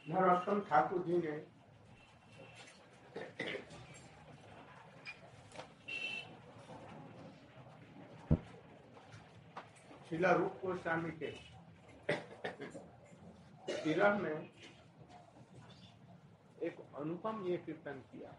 नरोत्तम ठाकुर जी ने श्रीला रूप गोस्वामी के विरह में एक अनुपम ये कीर्तन किया।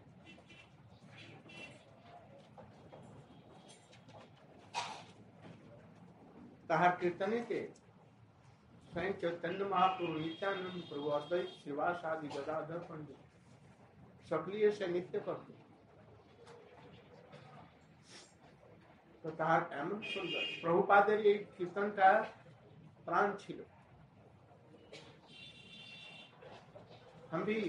तहार कीर्तने के स्वयं चैतन्य महाप्रभु, नित्यानंद प्रभु, अद्वैत श्रीवास आदि गदाधर पंडित सक्रिय से नित्य करते। तो तहार एमन सुंदर प्रभुपादेर ये कीर्तन का प्राण छिलो। हम भी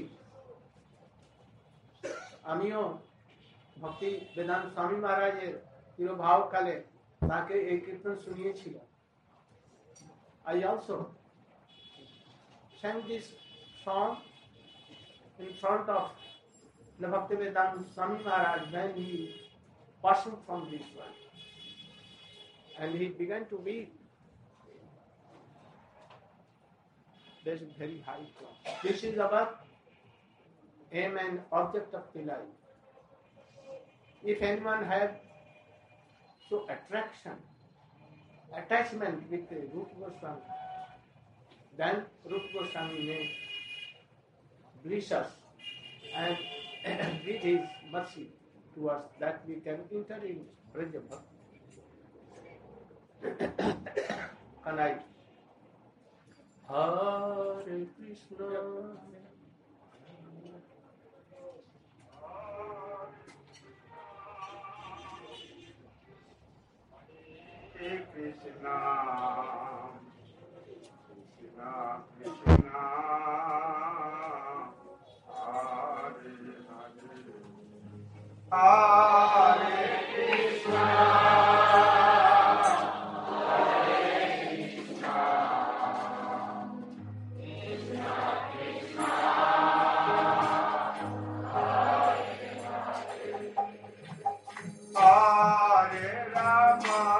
आमियो भक्ति वेदांत स्वामी महाराज तिरुभाव काले ताके एक कीर्तन सुनिए छिलो। I also sang this song in front of the Bhaktivedanta Swami Maharaj when he passing from this world, and he began to weep. This is very high class. This is our aim and object of the life. If anyone has so attachment with Rupa Goswami, then Rupa Goswami may bless us and with his mercy to us that we can enter in Braja Bhakti. Can I? Hare Krishna. Krishna, Krishna, Krishna, Hare Hare, Hare Krishna, Hare Krishna, Krishna Krishna, Hare Hare, Hare Rama.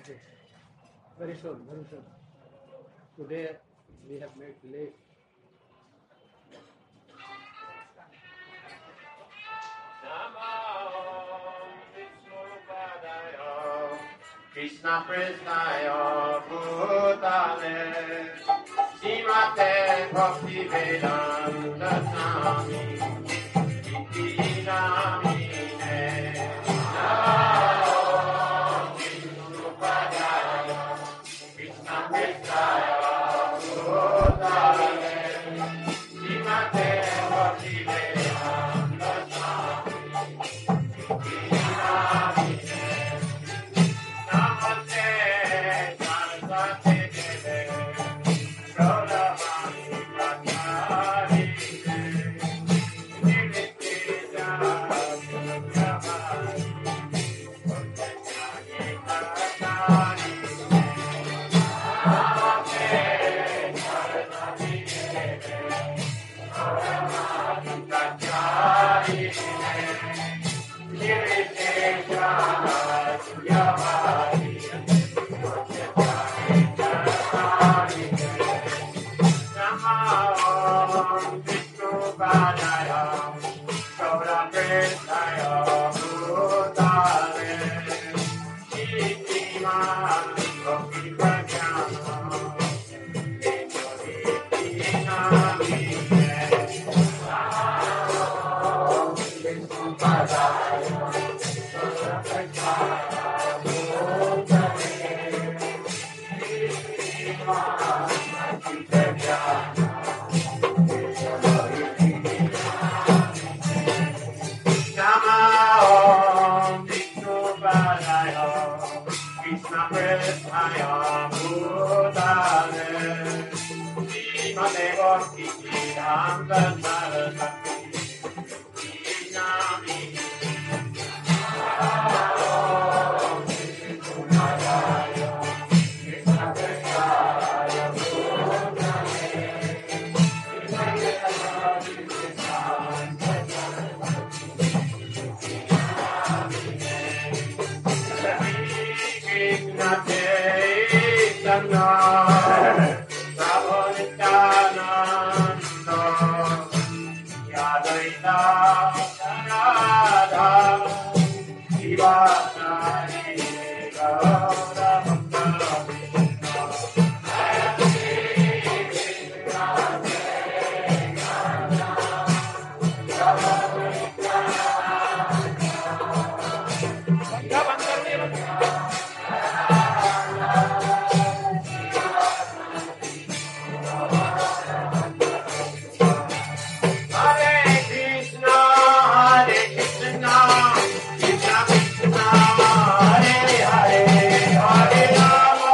Okay. Very soon, very soon. Today we have made late. Krishna Prestaya Bhutale Srimate Bhakti Vedanta Swami Iti Namine Namo Vishnupadaya Krishna Prestaya Bhutale Srimate Bhakti Vedanta Swami Iti Namine Namaste Saraswati Deve Gauravani Prachari Nirvitya Sunyavani Bhutanyani Prachari Namaste Saraswati Deve Gauravani Prachari Nirvitya Sunyavani Namo Vishnupadaya Gauraprestaya Bhutale Itiman Bhakti Pragyana Iti Namine Namo Vishnupadaya Gauraprestaya Bhutale Itiman Bhakti Pragyana Namo Vishnupadaya Krishna Prestaya Bhutale Srimate Bhakti Vedanta Saraswati Namine Namo Vishnupadaya Krishna Prestaya Bhutale Srimate Bhakti Vedanta Krishna Chaitanya Prabhu Nityananda Yadvaita Radha Srivasari Gaura Bhakta Hare Krishna, Krishna Krishna, Hare Hare, Hare Rama,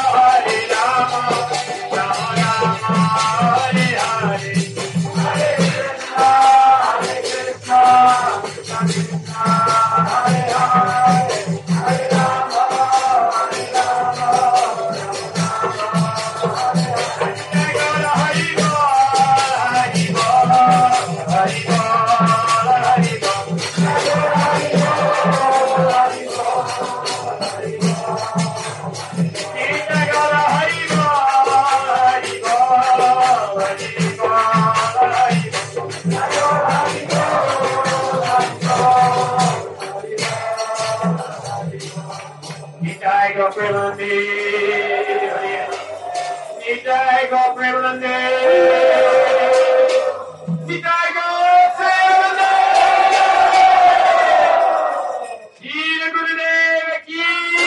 Rama Rama, Hare Hare, Hare Krishna, Krishna Krishna, Hare Hare, Hare Rama, Nitai Go Premanande, Nitai Go Premanande, Nitai Go Premanande, Shri Gurudev Ki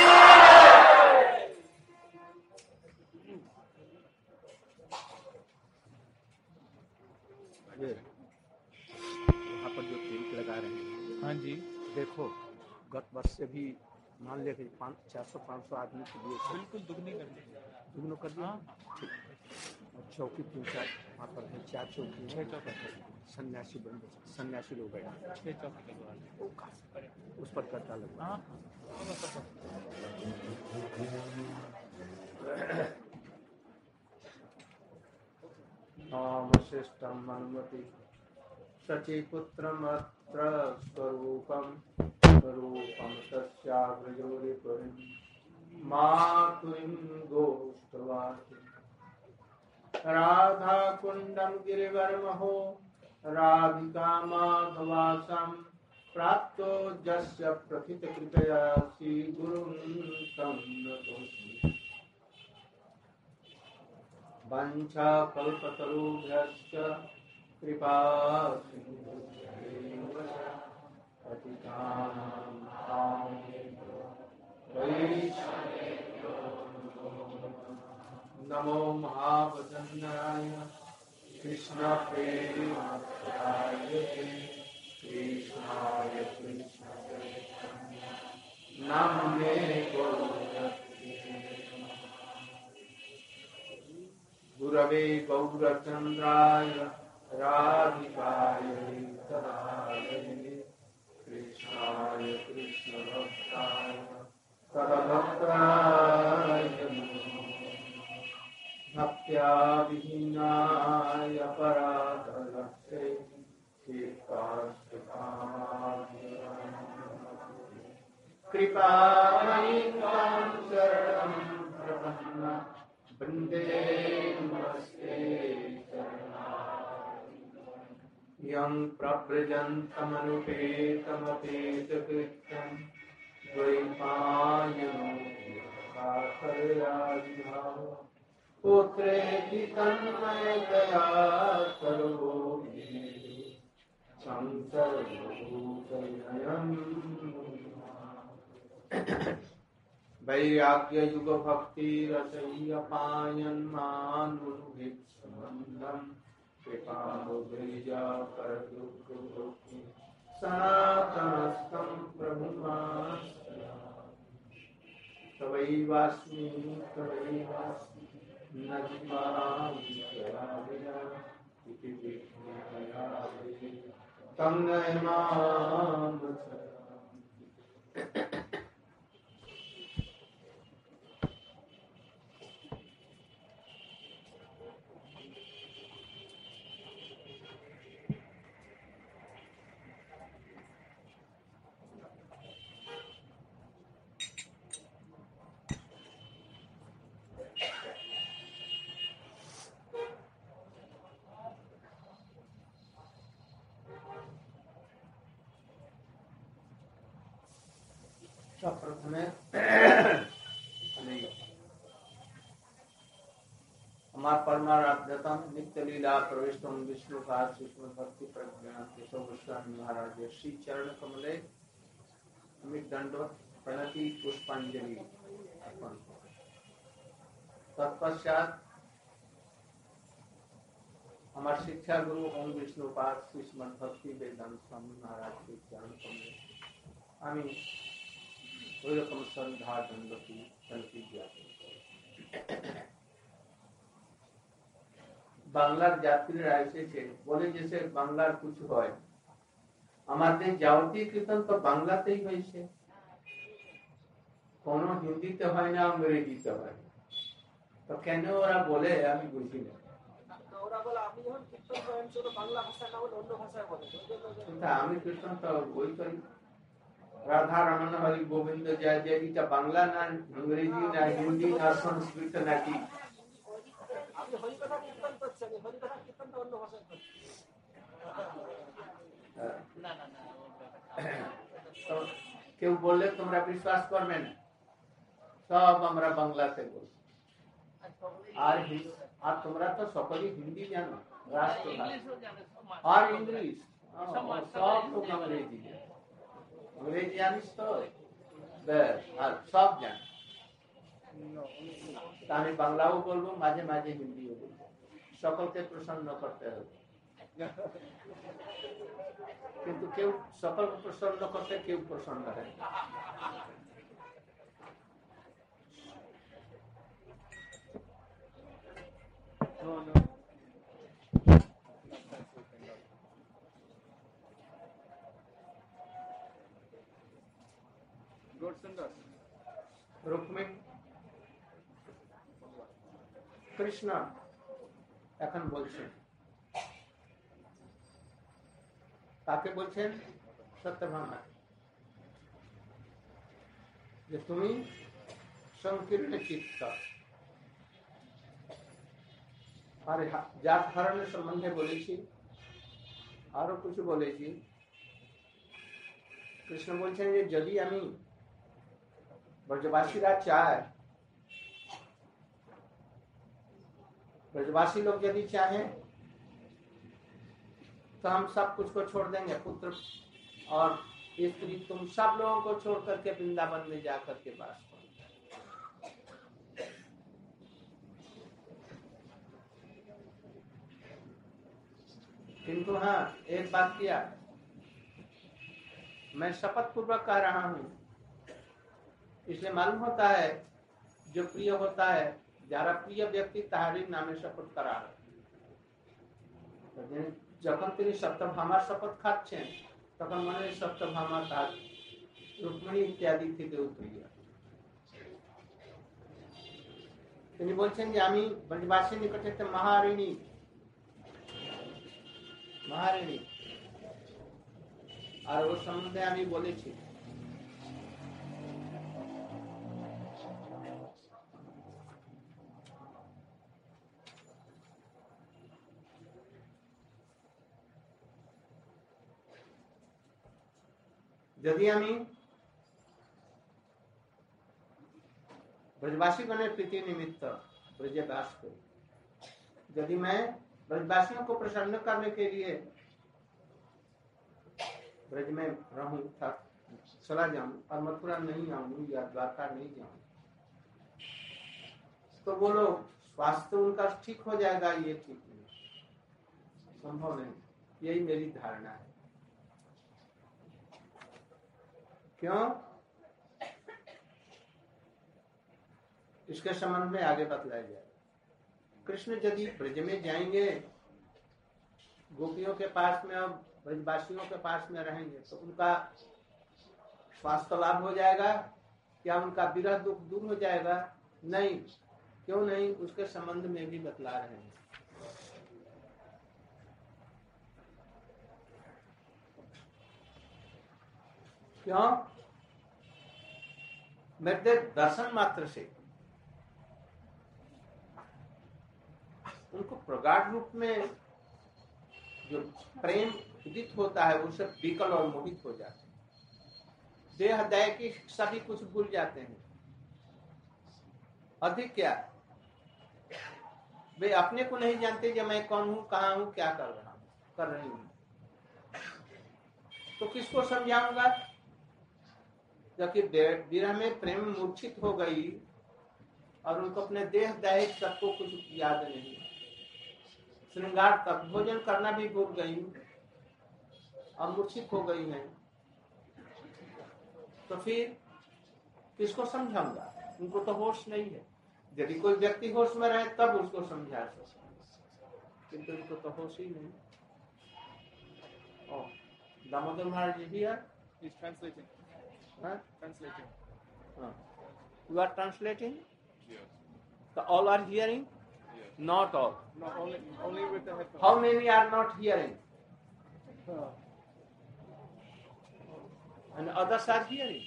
ये वहाँ पर जो tent लगा रहे हैं, हाँ जी, देखो गत वर्ष से भी मान लिया कि 400-500 आदमी के लिए बिल्कुल दुगनी कर दी। दुगनों कर दिया। हाँ। ठीक। और चौकी 3-4 वहाँ पर है, 4 चौकी है। 6 चौकी सन्यासी बन सन्यासी लोग बैठे 6 चौकी लगवा दी। उस पर करता लगवा। हाँ, श्रेष्ठम अनुमति सचिपुत्रमत्र स्वरूपम स्वरूपम तस्याग्रजोरिपुरीं मातुरीं गोष्ठवासिनी राधा कुंडम गिरिवरमहो राधिका माधवासम प्राप्तो जस्य प्रथित कृपया श्री गुरुं तं नतोऽस्मि वंशा कल्पतरुभ्यश्च कृपा सिन्धुभ्यैव पतितानां पावनेभ्यो वैष्णवेभ्यो नमो महावदन्नाय कृष्ण प्रेमाय कृष्णाय कृष्ण नामने गुरवे गौरचन्द्राय राधिकाय तदालये कृष्णाय कृष्णभक्ताय तदभक्ताय भक्त्या विहीनाय पराधलक्ष्ये कृपामयि त्वां शरणं प्रपन्ना वन्दे नमस्ते यं प्रव्रजन्तमनुपेतमपेतकृत्यं द्वैपायनो काकरयादिभाव पुत्रेति तन्मयतया सर्वोऽपि संसर्गभूतनयम् वैराग्य युग भक्ति रसय्यपायन मानुभिक्षुमन्दं कृपालो गिरिजा करदुःखोऽपि सनातनस्तं प्रभुमाश्रयामि तवैवास्मि न जीवामि शरामिना इति विज्ञायामि तं नयमाम प्रथमे हमार परमाराध्यतम नित्य लीला प्रविष्टम विष्णु का सूक्ष्म भक्ति प्रज्ञान केशव गोस्वामी महाराज श्री चरण कमले अमित दंडवत प्रणति पुष्पांजलि अर्पण। तत्पश्चात हमारे शिक्षा गुरु ओम विष्णुपाद श्रीमद भक्ति वेदांत स्वामी महाराज के चरण कमले আমি ওই রকম শ্রদ্ধা দণ্ডতি শান্তি জ্ঞাপন। বাংলার যাত্রীরা এসেছে বলে যে সে বাংলার কিছু হয়, আমাদের যাবতীয় কীর্তন তো বাংলাতেই হয়েছে, কোনো হিন্দিতে হয় না, ইংরেজিতে হয়, তো কেন ওরা বলে আমি বুঝি না। আমি কীর্তন তো বই করি, রাধা রমন হরি গোবিন্দ জয় জয়, এটা বাংলা না ইংরেজি না হিন্দি না সংস্কৃত নাকি? কেউ বললে তোমরা বিশ্বাস করবে না, সব আমরা বাংলাতে বলি। আর তোমরা তো সকলেই হিন্দি জানো, রাষ্ট্রভাষা, আর ইংলিশ, সব লোক ইংরেজি জানো, अंग्रेजी জানিস তো, আর সব জানি। আমি বাংলাও বলবো, মাঝে মাঝে হিন্দিও বলবো, সকলকে প্রসন্ন করতে হবে। কিন্তু কেউ সকলকে প্রসন্ন করতে কেউ প্রসন্ন হয়। রুক্মিণী কৃষ্ণ এখন বলছেন, তাকে বলছেন সত্যভামা যে তুমি संकीर्ण चित्त আর যার ধরনের সম্বন্ধে বলেছি আরো কিছু বলেছি। কৃষ্ণ বলছেন যে যদি আমি ব্রজবাসীরা চায়, ब्रजवासी लोग यदि चाहें तो हम सब कुछ को छोड़ देंगे, पुत्र और स्त्री, तुम सब लोगों को छोड़ करके वृंदावन में जाकर के वास करो। किंतु हाँ, एक बात किया, मैं शपथ पूर्वक कह रहा हूं, इसलिए मालूम होता है जो प्रिय होता है, যারা প্রিয় ব্যক্তি তাহারই নামে শপথ করা হয়। যখন তিনি সপ্তভামার শপথ খাচ্ছেন তখন মনে হয় সপ্তভামা তার রুক্মিণী ইত্যাদি থেকে উত্তরীয়। তিনি বলছেন যে আমি ব্রজবাসীর নিকটে একটা মহারিণী আর ওর সম্বন্ধে আমি বলেছি। यदि আমি ब्रजवासी बने प्रीति निमित्त ब्रजवास को, यदि मैं ब्रजवासियों को प्रसन्न करने के लिए ब्रज में रहूं, चला जाऊं और मथुरा नहीं आऊं या द्वारका नहीं जाऊं, तो वो लोग स्वास्थ्य उनका ठीक हो जाएगा, ये ठीक नहीं, संभव नहीं। यही मेरी धारणा है। क्यों? इसके संबंध में आगे बतलाया जाएगा। कृष्ण यदि ब्रज में जाएंगे, गोपियों के पास में और ब्रजवासियों के पास में रहेंगे तो उनका स्वास्थ्य लाभ हो जाएगा, क्या उनका विरह दुख दूर हो जाएगा? नहीं। क्यों नहीं? उसके संबंध में भी बतला रहे हैं। क्यों? मेरे दर्शन मात्र से उनको प्रगाढ़ रूप में जो प्रेम उदित होता है वो सब विकल और मोहित हो जाते हैं, देह दया की सभी कुछ भूल जाते हैं। अधिक क्या, वे अपने को नहीं जानते कि मैं कौन हूं, कहां हूं, क्या कर रही हूं। तो किसको समझाऊंगा? जबकि विरह में प्रेम मूर्छित हो गई और उनको अपने देह दैहिक सबको कुछ याद नहीं, श्रृंगार तक भोजन करना भी भूल गई और मूर्छित हो गई हैं, तो फिर किसको समझाऊंगा? उनको तो होश नहीं है। यदि कोई व्यक्ति होश में रहे तब उसको समझा सकते, किंतु उनको तो होश ही नहीं। दामोदर महाराज जी are translating. Translating. You are translating? Yes. So all are hearing? Yes. Not all. No, only with the headphones. How many are not hearing? And others are hearing.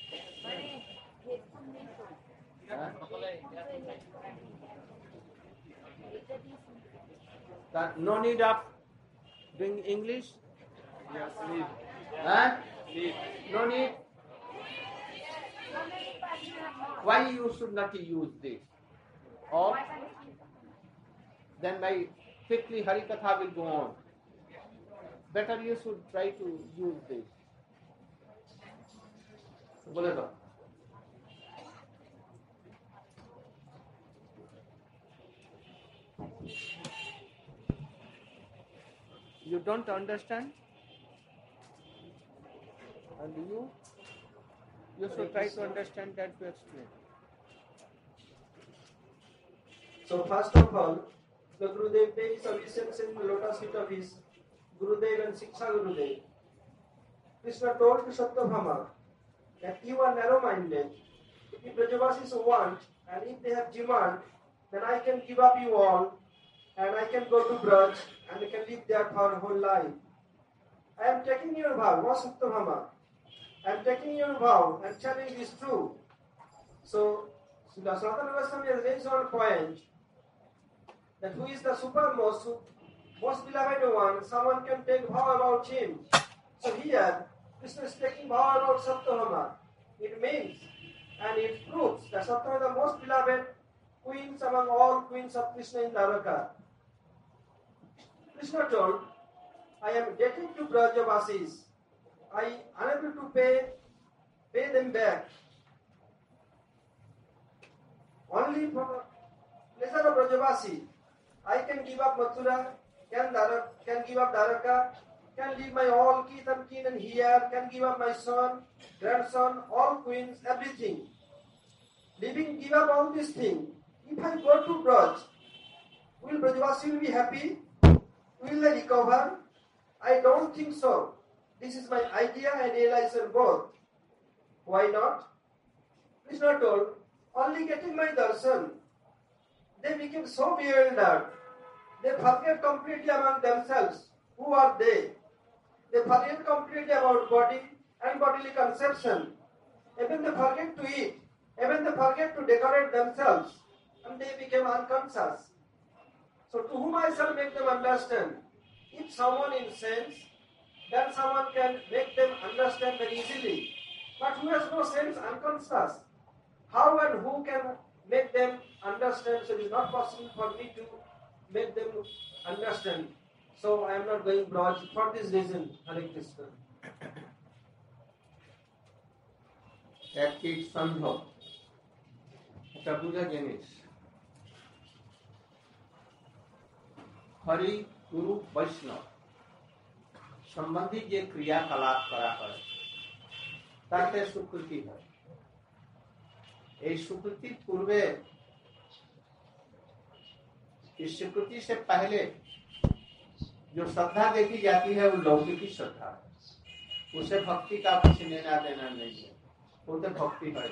No need of doing English? Yes, need. Need. No need. Why you should not use this? Or then by quickly Hari Katha will go on. Better you should try to use this. बोले तो you don't understand, and you should try to understand that to explain. So first of all, the Gurudev pays obeisance in the lotus feet of his Gurudev and Shiksha Gurudev. Krishna told to Satyabhama that you are narrow-minded. If the Brajavasis want and if they have demand, then I can give up you all and I can go to Braj and I can live there for whole life. I am taking your vow, O Satyabhama. I am taking your vow and telling this true. So So the Sanatana Goswami has raised one point that who is the supermost, most beloved one, someone can take vow about him. So here, Krishna is taking vow about Satyabhama. It means, and it proves that Satyabhama is the most beloved queens among all queens of Krishna in Dwaraka. Krishna told, I am indebted to Brajavasis. I am unable to pay them back. Only for the pleasure of Brajavasi, I can give up Mathura, can give up Dwaraka, can leave my all kith and kin and here, can give up my son, grandson, all queens, everything. Give up all these things. If I go to Braj, will Brajavasi be happy? Will they recover? I don't think so. This is my idea and realization both. Why not? Krishna told, only getting my darshan, they became so bewildered. They forget completely among themselves. Who are they? They forget completely about body and bodily conception. Even they forget to eat. Even they forget to decorate themselves. And they became unconscious. So to whom I shall make them understand? If someone in sense, then someone can make them understand very easily. But who has no sense, unconscious, how and who can make them understand? So it is not possible for me to make them understand. So I am not going broad for this reason. Hare Krishna. একটি সন্ধ একটা বুঝা জিনিস হরি গুরু বৈষ্ণব সম্বন্ধী যে ক্রিয়াকলাপ করা হয় তাতে স্বীকৃতি হয় এই स्वीकृति पूर्वे इस स्वीकृति से पहले जो श्रद्धा देखी जाती है वो लौकिक श्रद्धा है उसे भक्ति का कुछ लेना देना नहीं है वो तो भक्ति है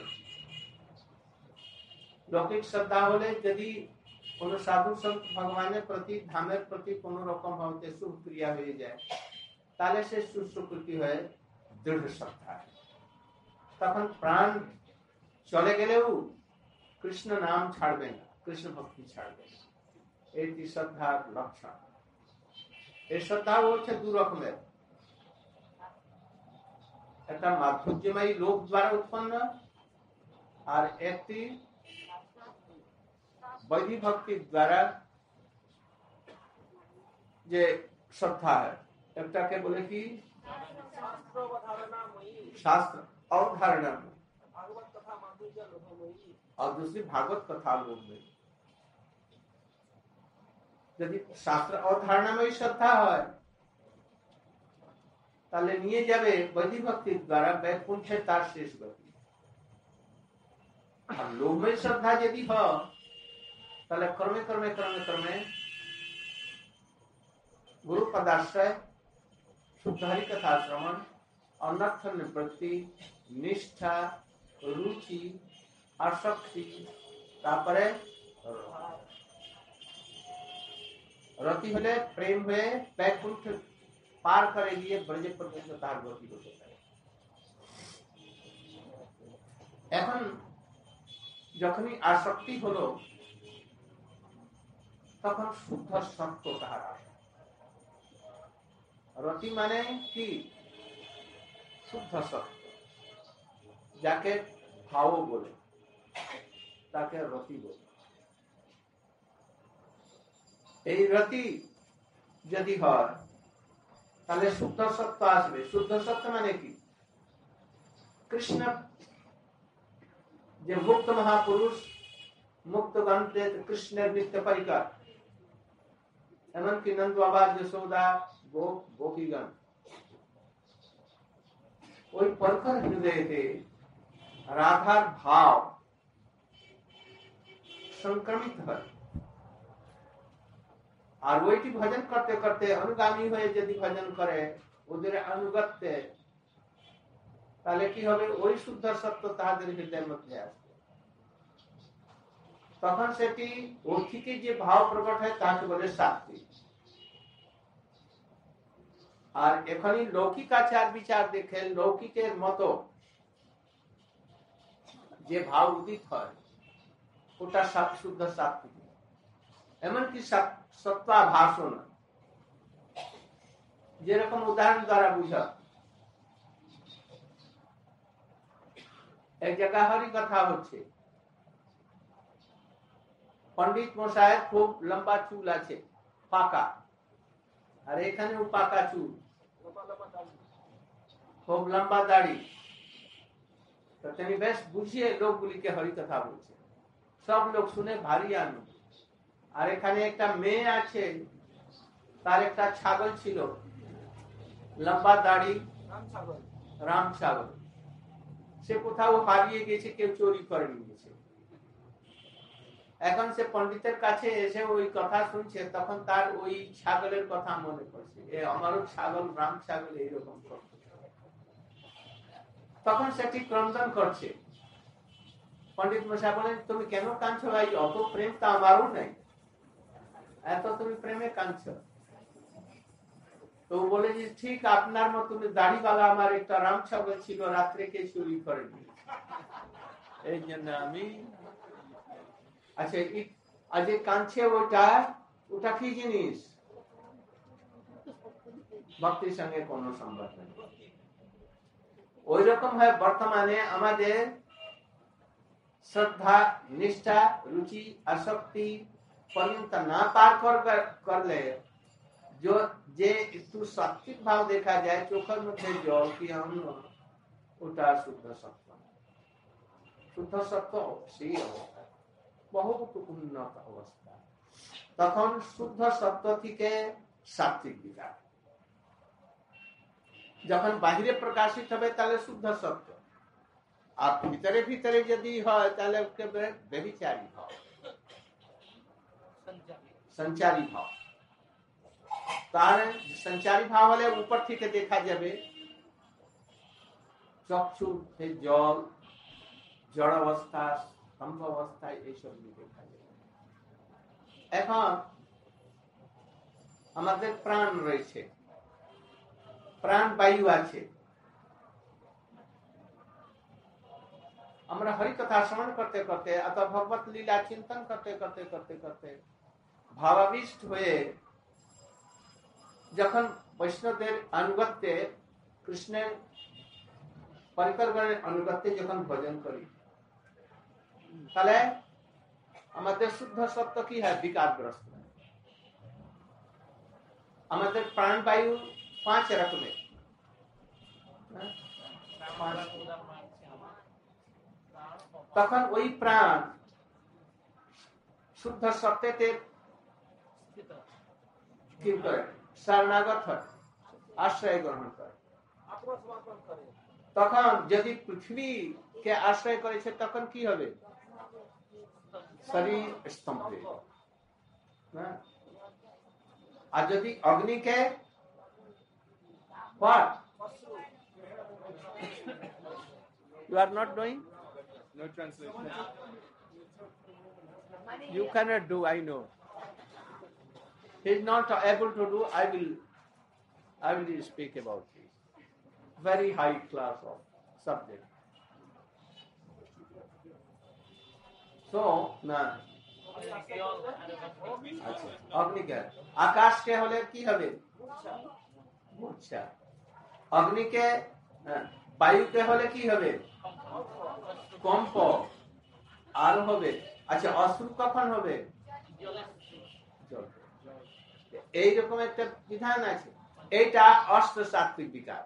लौकिक श्रद्धा होले यदि কোনো সাধু সন্ত ভগবানের প্রতি ধামের প্রতি কোন রকম ভাবে শুভ ক্রিয়া হয়ে যায় তাহলে সে সুস্বীকৃতি হয়ে দৃঢ় শ্রদ্ধা তখন প্রাণ চলে গেলেও কৃষ্ণ নাম ছাড়বে না কৃষ্ণ ভক্তি ছাড়বে না এটি শ্রদ্ধার লক্ষণ এই শ্রদ্ধা হচ্ছে দু রকমের একটা মাধুর্যময়ী লোক দ্বারা উৎপন্ন আর একটি वैधि भक्ति द्वारा जे श्रद्धा है एकटा के बोले कि शास्त्र अवधारणा और दूसरी भागवत कथा लोग में यदि शास्त्र अवधारणा में श्रद्धा है ताले निये जाबे वैधि भक्ति द्वारा वैकुंठे तार शेष गति और लोग में श्रद्धा यदि हो তাহলে ক্রমে ক্রমে ক্রমে ক্রমে गुरु पदाश्रय शुद्ध हरि कथा श्रवण अनर्थ निवृत्ति निष्ठा रुचि आसक्ति तापरे रति हले प्रेम हुए वैकुंठ पार करे लिए ब्रज पर्यंत तार गति होते पारे এখন যখনই আসক্তি হলো তখন শুদ্ধ সত্য তাহার আসে রতি মানে কি শুদ্ধ সত্য যাকে ভাব বলে তাকে রতি বলে এই রতি যদি হয় তাহলে শুদ্ধ সত্য আসবে শুদ্ধ সত্য মানে কি কৃষ্ণ যে মুক্ত মহাপুরুষ মুক্ত গণতে কৃষ্ণের নিত্য পরিকার এমনকি নন্দ বাবা যশোদা গোপীগণ ওই পরখর হৃদয়তে রাধার ভাব সংক্রমিত হয় আর ওইটি ভজন করতে করতে অনুগামী হয়ে যদি ভজন করে ওদের অনুগত্যে তাহলে কি হবে ওই শুদ্ধ সত্য তাদের হৃদয়ের মধ্যে আসবে তখন সেটি ওর থেকে যে ভাব প্রকট হয় তাকে বলে শাস্তি আর এখানে লৌকিক আচার বিচার দেখে লৌকিকের মতো যে ভাব উদিত হয় ওটা শুদ্ধ সাত্বিক, এমনকি সত্ত্বাভাসও না। যেরকম উদাহরণ দ্বারা বুঝা, এক জায়গা হরি কথা হচ্ছে, পণ্ডিত মশায়ের খুব লম্বা চুল আছে, পাকা, আর এখানেও পাকা চুল, খুব লম্বা দাড়ি। তো তিনি বেশ বুঝিয়ে লোকগুলিকে হরি কথা বলছে, সব লোক শুনে ভারী আনন্দ। আর এখানে একটা মেয়ে আছে, তার একটা ছাগল ছিল, লম্বা দাড়ি, রাম ছাগল। সে কোথাও হারিয়ে গেছে, কেউ চুরি করে নিয়েছে। এখন সে পণ্ডিতের কাছে এসে ওই কথা শুনছে, তখন তার ওই ছাগলের কথা মনে পড়ছে, আমারও ছাগল, রাম ছাগল এইরকম করছে। তখন সেটি ক্রন্দন করছে। পণ্ডিত মশাই বলেন, তুমি কেন কাঁদছো ভাই? অত প্রেম তো আমারও নেই, এত তুমি প্রেমে কাঁদছো? তো বলে যে ঠিক আপনার মতন দাড়িওয়ালা আমার একটা রাম ছাগল ছিল, রাত্রে কে চুরি করে নিয়েছে, এই জন্য আমি। আচ্ছা, আজ কাঁদছে ওটা কি জিনিস? ভক্তির সঙ্গে কোনো সম্পর্ক নেই। ওই রকম হয় বর্তমানে আমাদের শ্রদ্ধা, নিষ্ঠা, রুচি, আসক্তি পর্যন্ত না পার করলে যে একটু সাত্বিক ভাব দেখা যায়, চোখের মধ্যে জল কি অন্য, ওটা শুদ্ধ সত্য। শুদ্ধ সত্য সেই অবস্থা, বহুত উন্নত অবস্থা। তখন শুদ্ধ সত্য থেকে সাত্বিক বিকার। যখন বাহিরে প্রকাশিত হবে তাহলে শুদ্ধ সত্য, আর ভিতরে ভিতরে যদি হয় তাহলে ব্যভিচারী ভাব, সঞ্চারী ভাব। তার সঞ্চারী ভাব হলে উপর থেকে দেখা যাবে, চক্ষু জল, জড় অবস্থা, স্তম্ভ অবস্থায় এইসব দেখা যাবে। এখন আমাদের প্রাণ রয়েছে, প্রাণ বায়ু আছে। আমরা হরি কথা শ্রবণ করতে করতে অথবা ভগবত লীলা চিন্তন করতে করতে করতে করতে ভাবাবিষ্ট হয়ে যখন বৈষ্ণবদের আনুগত্যে, কৃষ্ণের পরিকরগণের আনুগত্যে যখন ভজন করি, তাহলে আমাদের শুদ্ধ সত্য কি হয়? বিকারগ্রস্ত। আমাদের প্রাণবায়ু 5 রকমের। তখন ওই প্রাণ শুদ্ধ সত্যতে কি করে? শরণাগত হয়, আশ্রয় গ্রহণ করে। তখন যদি পৃথিবীকে আশ্রয় করেছে তখন কি হবে? শরীর স্তম্ভ হয়ে যাবে। আর যদি অগ্নিকে, what? You are not doing? No translation. You cannot do, I know. He is not able to do. I will speak about this. Very high class of subject. So, now, अग्नि के आकाश के होले की हबे? अच्छा, अग्नि के वायु के होले की हबे? কম্প। আর হবে, আচ্ছা, অশ্রু কখন হবে? এইরকম একটা বিধান আছে। এইটা অষ্ট সাত্বিক বিকার।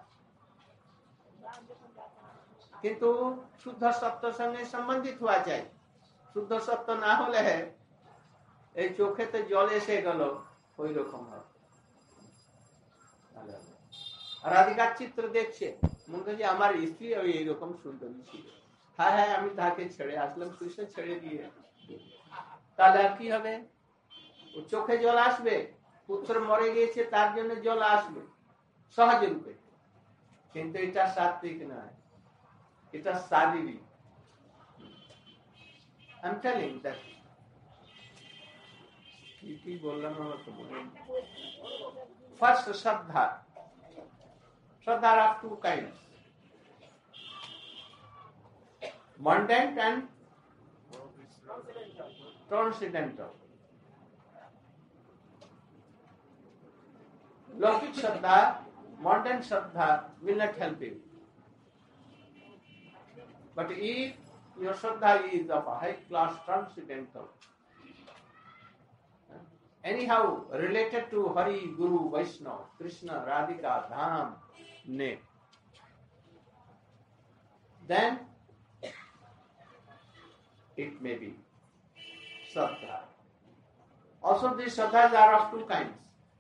কিন্তু শুদ্ধ সত্যের সঙ্গে সম্বন্ধিত হওয়া চাই। শুদ্ধ সত্য না হলে এই চোখেতে জল এসে গেল, ওই রকম হবে। রাধিকার চিত্র দেখছে, মনে করছে আমার স্ত্রী ওই এইরকম সুন্দরী ছিল, হ্যাঁ হ্যাঁ আমি তাকে ছেড়ে আসলাম, কৃষ্ণ ছেড়ে দিয়ে। তাহলে আর কি হবে? ও চোখে জল আসবে, পুত্র মরে গিয়েছে তার জন্য জল আসবে সহজ রূপে, কিন্তু এটা সাত্বিক নয়, এটা শারীরিক। I'm telling that. কি বললাম আমার তো মনে নেই। First, শ্রদ্ধা। শ্রদ্ধা are two kinds. Mundane and Transcendental. Laukik Shraddha, modern Shraddha will not help you. But if your Shraddha is of a high class transcendental, anyhow related to Hari, Guru, Vaishnava, Krishna, Radhika, Dham, name, then it may be Shraddha. Also these Shraddhas are of two kinds.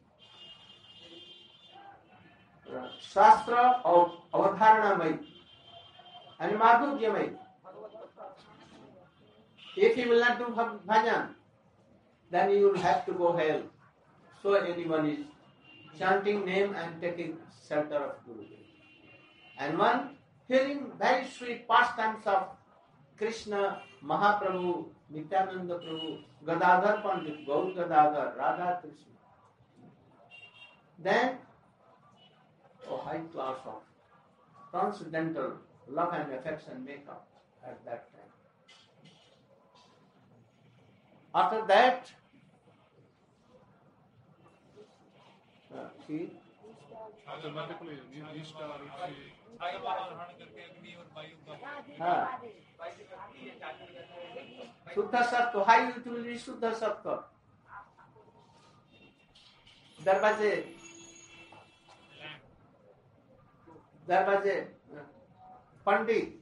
Shastra or Avadharanamai and Madhuryamai. If you will not do bhajan, then you will have to go hell. So anyone is chanting name and taking shelter of Guru. And one hearing very sweet pastimes of Krishna, Mahaprabhu, Nityananda Prabhu, Gadadhar Pandit, Gaur Gadadhar, Radha Krishna. Then a high class of transcendental love and affection make up at that time. After that, see, automatically Nishta, Shuddha Sattva, how it will be Shuddha Sattva? Darbaze, Pandit.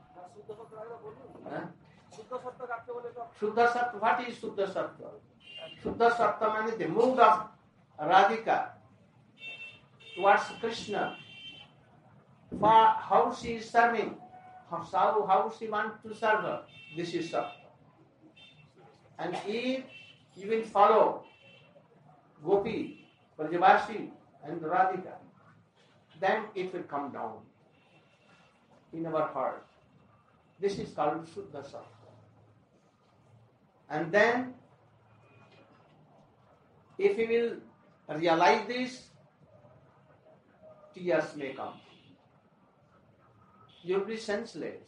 Shuddha Sattva, what is Shuddha Sattva? Shuddha Sattva means the mood of Radhika towards Krishna. For how she is serving, how she wants to serve her, this is Sattva. And if you will follow Gopi, Brajavasi and Radhika, then it will come down in our heart. This is called Shuddha Sattva. And then, if we will realize this, tears may come. You will be senseless.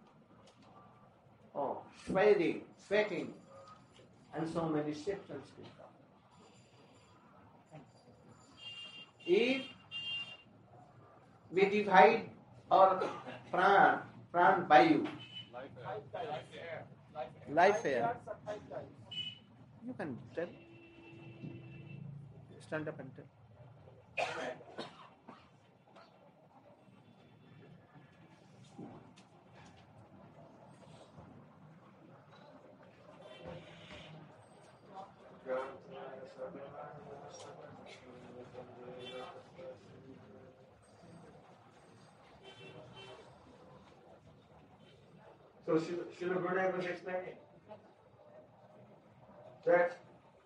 Oh, sweating, and so many symptoms will come. If we divide our pran by you, life air. You can tell. Stand up and tell. So Srila Gurudev was explaining that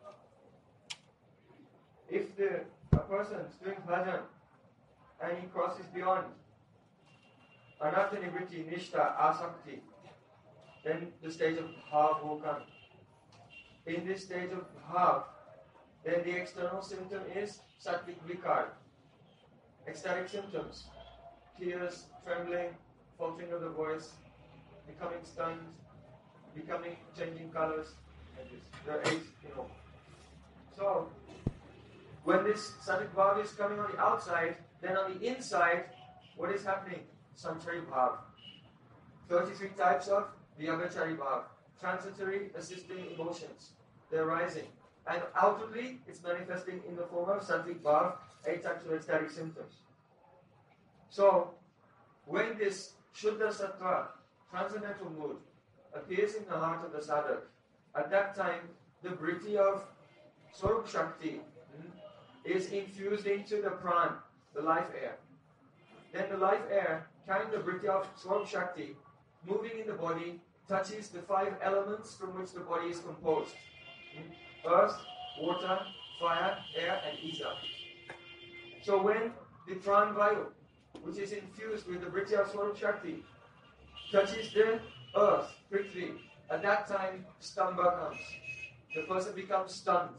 if a person is doing bhajan and he crosses beyond anartha nivriti, nishta, asakti, then the stage of bhav will come. In this stage of bhav, then the external symptom is sattvic vikar, ecstatic symptoms, tears, trembling, faltering of the voice, becoming stunned, changing colors, and this. There are 8, So, when this sattvic bhav is coming on the outside, then on the inside, what is happening? Sanchari bhav. 33 types of vyabhachari bhav. Transitory assisting emotions. They're rising. And outwardly, it's manifesting in the form of sattvic bhav, 8 types of ecstatic symptoms. So, when this Shuddha Sattva, transcendental mood, appears in the heart of the sadhak, at that time, the vritti of Swarup Shakti is infused into the pran, the life air. Then the life air, carrying the vritti of Swarup Shakti, moving in the body, touches the 5 elements from which the body is composed. Earth, water, fire, air, and ether. So when the pran vayu, which is infused with the vritti of Swarup Shakti, touches the earth, Prithvi, at that time, stamba comes. The person becomes stunned.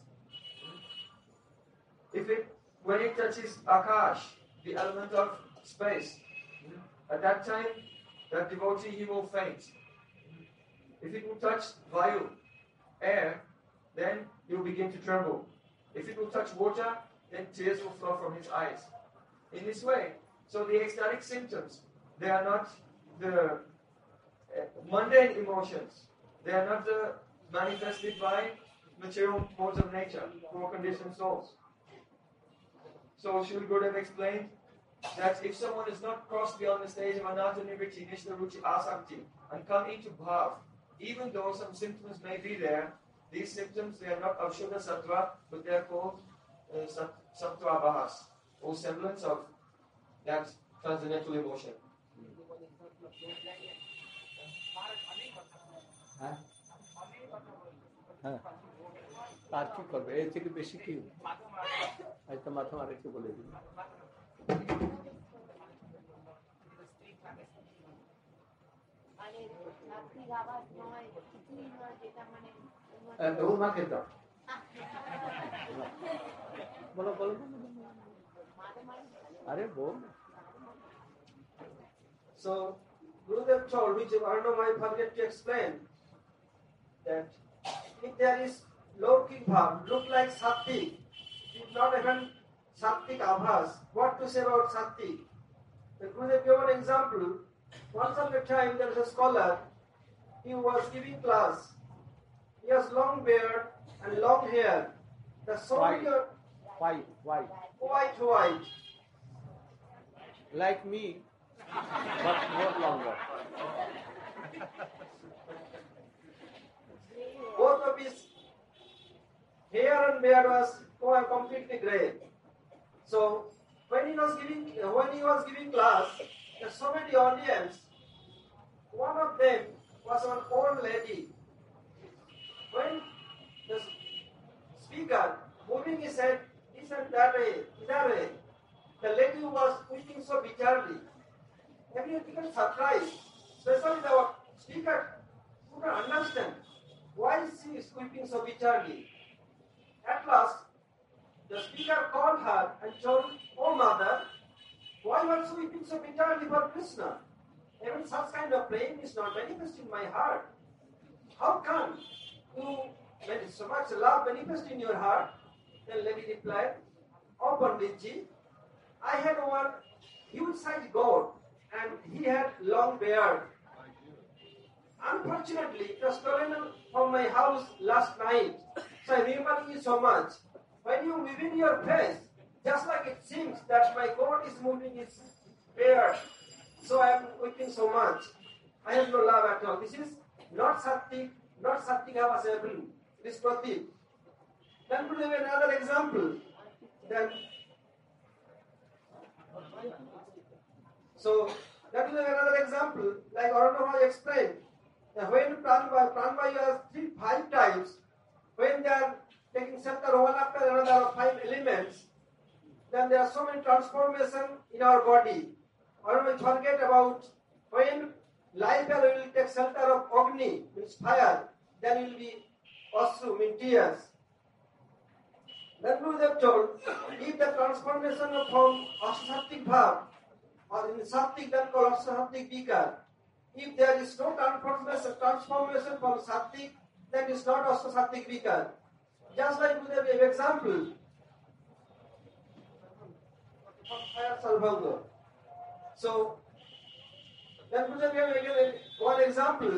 When it touches Akash, the element of space, at that time, that devotee, he will faint. If it will touch Vayu, air, then you begin to tremble. If it will touch water, then tears will flow from his eyes. In this way, so the ecstatic symptoms, they are not the mundane emotions. They are not manifested by material modes of nature for conditioned souls. So Srila Gurudev explained that if someone has not crossed beyond the stage of anatta nivritti, nishta ruchi asakti, and come into bhav, even though some symptoms may be there, these symptoms, they are not of Shuddha Sattva, but they are called Sattva Bahas, or semblance of that transcendental emotion. আর কি করবে এর থেকে বেশি কি হয়তো মাথা আরেকটু বলে দিন বৌমাকে দাও বলো বলো আরে বৌ So Gurudev told, which Arno might forget to explain, that if there is Lokik Bhav, look like Sattik, if not even Sattik Abhas, what to say about Sattik? The Gurudev gave an example. Once upon a time there was a scholar, he was giving class. He has long beard and long hair. The so many white. Like me, but more longer. Both of his hair and beard was completely grey. So when he was giving class, there so many audience. One of them was an old lady. When the speaker moving his head this and that way, the lady was weeping so bitterly. Everyone became surprised, especially the speaker couldn't understand why she is weeping so bitterly. At last, the speaker called her and told, "Oh mother, why are you weeping so bitterly for Krishna? Even such kind of pain is not manifest in my heart. How come you let so much love manifest in your heart?" Then lady replied, "Oh Panditji, I had one huge-sized goat and he had long beard. Unfortunately, it was stolen from my house last night, so I remember you so much. When you move in your face, just like it seems that my goat is moving its beard, so I am weeping so much. I have no love at all." This is not Sattik Havasabri. It is Pratik. Then we have another example. So that is another example, like Arunava explained, that when Pranvayu has 5 times, when they are taking shelter one after another of 5 elements, then there are so many transformations in our body. Or we forget about when life will take shelter of Agni, means fire, then it will be Asru, means tears. Then Gurudev told, if the transformation from Asattik Bhav, or in Sattik then called Asattik Vikar, if there is no transformation from Sattik, then it is not Asattik Vikar. Just like Gurudev gave example from fire Salbhanga. So, then Gurudev gave one example.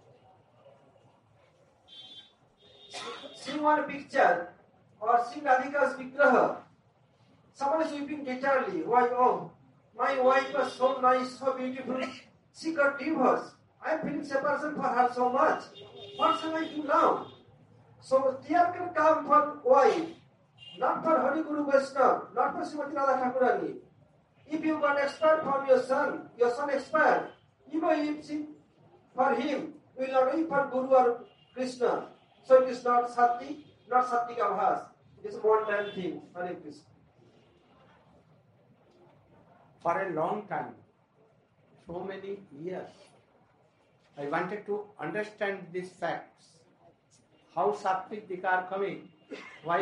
See one picture or see Radhika's Vigraha. Someone is weeping bitterly. Why? Oh, my wife was so nice, so beautiful. She got divorced. I am feeling separation for her so much. What shall I do now? So tear can come for wife, not for Hari Guru Vaishnava, not for Srimati Radha Thakurani. If you got expired from your son expired, even if for him, you will not wait for Guru or Krishna. So it is not Sattik, not Sattik Abhas. It is a one-time thing. Hare Krishna. For a long time, so many years, I wanted to understand these facts. How Sattik Vikar coming? Why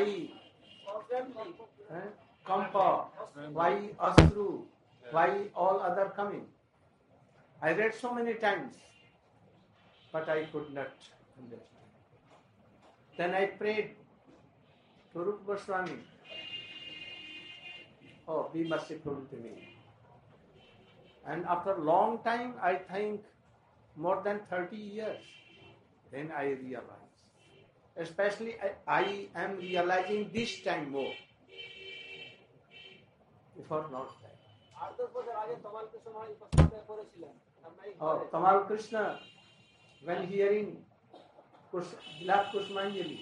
Kampa? Why Asru? Why all other coming? I read so many times, but I could not understand. Then I prayed to Rupa Goswami, oh, be merciful to me. And after a long time, I think more than 30 years, then I realized. Especially I am realizing this time more. Before not that. Oh, Tamal Krishna, when hearing Vilap Kusumanjali,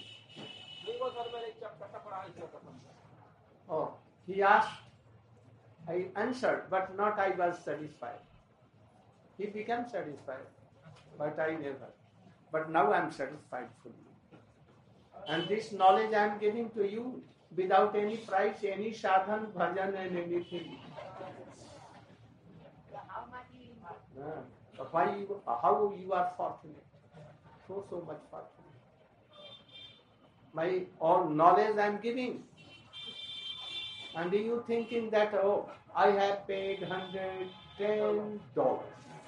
oh, he asked, I answered, but not I was satisfied. He became satisfied, but I never. But now I am satisfied fully. And this knowledge I am giving to you without any price, any sadhan, bhajan and anything. How you are fortunate. So much fortunate. My all knowledge I am giving. And you thinking that, oh, I have paid $110.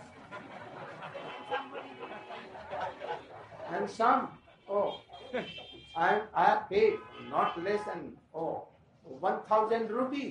And some, oh, I have paid not less than 1,000 rupees.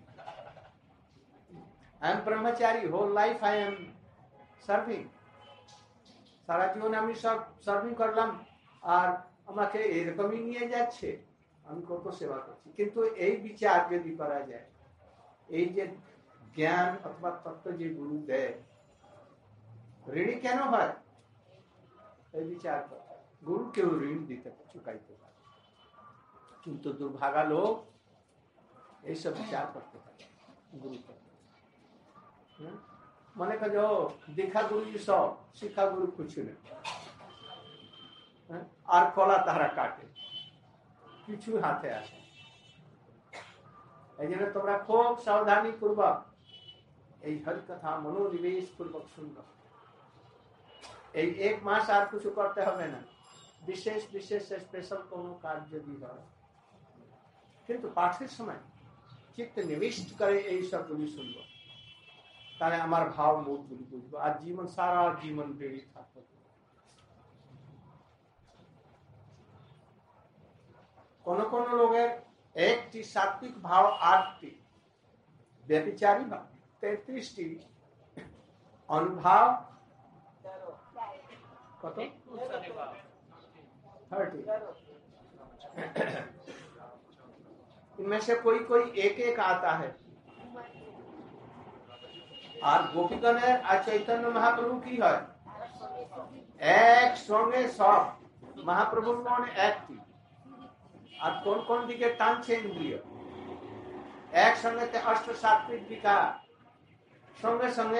I am brahmachari, whole life I am serving. সারা জীবন আমি সব serving করলাম আর আমাকে এরকমই নিয়ে যাচ্ছে, আমি কত সেবা করছি। কিন্তু এই বিচার যদি করা যায়, এই যে জ্ঞান অথবা তত্ত্ব যে গুরু দেয়, ঋণী কেন হয়? এই বিচার করে গুরু কেউ ঋণ দিতে চুকাইতে পারে, কিন্তু দুর্ভাগা লোক এইসব বিচার করতে পারে গুরু করতে। মনে করো দীক্ষা গুরু সব, শিক্ষা গুরু কিছু নেই, আর কলা তারা কাটে, কিছু হাতে আসে। এই জন্য তোমরা খুব সাবধানী পূর্বক এই হরি কথা মনোনিবেশ পূর্বক শুনবে। এই 1 মাস আর কিছু করতে হবে না, বিশেষ বিশেষ স্পেশাল কোনো কাজ যদি হয়, কিন্তু পাঠের সময় চিত্ত নিবিষ্ট করে এই সবগুলি শুনবো, তাহলে আমার ভাব মুখগুলি বুঝবো, আর জীবন সারা জীবন বেড়ে থাকবো। কোন কোন লোকের 1টি সাত্বিক ভাব, 8টি ব্যভিচারী ভাব, 33টি অনুভাব, কত 30। इनमें से कोई कोई एक आता है। আর গোপীগণের আর চৈতন্য মহাপ্রভু কি হয়, এক সঙ্গে সব মহাপ্রভুর মন একটি। আর কোন কোন দিকে টানছে ইন্দ্রিয়, একসঙ্গে অষ্ট সাত্বিক বিকার, সঙ্গে সঙ্গে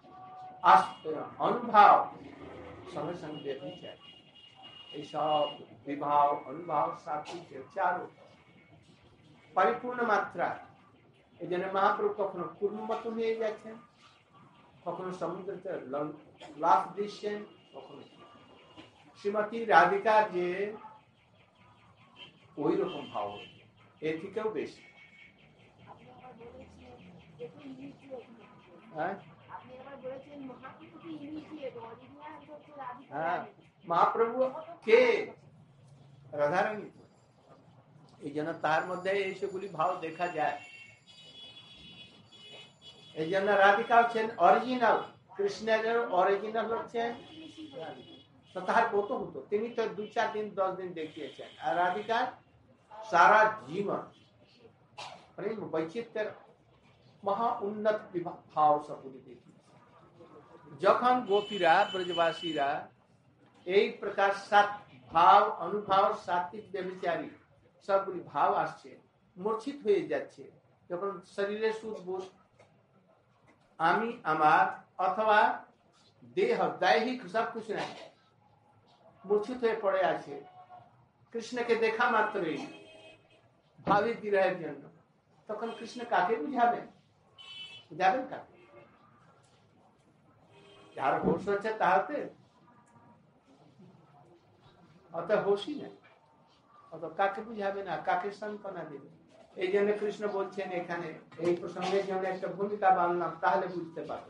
অনুভাব, সঙ্গে সঙ্গে ব্যভিচার, এই সব বিভাব অনুভাব সাত্বিক চারু পরিপূর্ণ মাত্রা। এই জন্য মহাপ্রভু কখনো পূর্ণমত হয়ে যাচ্ছেন, কখনো সমুদ্রতে লাভ দিচ্ছেন, কখনো শ্রীমতী রাধিকার যে ওই রকম ভাব, এর থেকেও বেশি। হ্যাঁ, মহাপ্রভু কে? রাধারানী। এই জন্য তার মধ্যে এইসবগুলি ভাব দেখা যায়। এই জন্য রাধিকা হচ্ছেন অরিজিনাল, কৃষ্ণের অরিজিনাল হচ্ছেন তাহার কত হতো, তিনি তো 2-4 দিন 10 দিন দেখিয়েছেন, আর রাধিকা সারা জীবন প্রেম বৈচিত্র্যের মহা উন্নত ভাব সবগুলি দেখি। যখন গোপীরা ব্রজবাসীরা এই প্রকার সাত ভাব অনুভাব সাত্বিক ব্যভিচারী সবগুলি ভাব আসছে, মূর্ছিত হয়ে যাচ্ছে, যখন শরীরের সুদ বোধ আমি আমার অথবা দেহ দৈহিক সব কিছু নাই, মূর্ছিত হয়ে পড়ে আছে, কৃষ্ণকে দেখা মাত্রই ভাবি বিরহের জন্য, তখন কৃষ্ণ কাকে বুঝাবেন? বুঝাবেন কাকে? যার হোশ হচ্ছে তাহাতে অত হোশই নাই, অত কাকে বুঝাবে না, কাকে সান্ত্বনা দেবে? এই জন্য কৃষ্ণ বলছেন এখানে, এই প্রসঙ্গের জন্য একটা ভূমিকা বানলাম, তাহলে বুঝতে পারবো।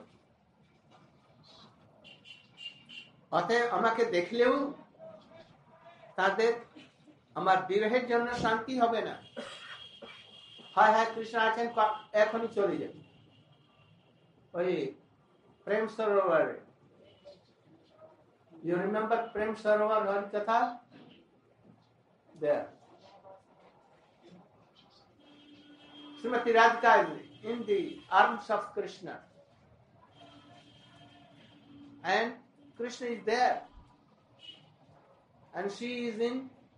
অতএব আমাকে দেখলেও তাদের আমার বিরহের জন্য শান্তি হবে না। হায় হায় কৃষ্ণ আছেন, এখনই চলে যাবে। ওই প্রেম সরোবরে, you remember প্রেম সরোবর হরি কথা? There Srimati Radhika is in the arms of Krishna and Krishna is there and she is in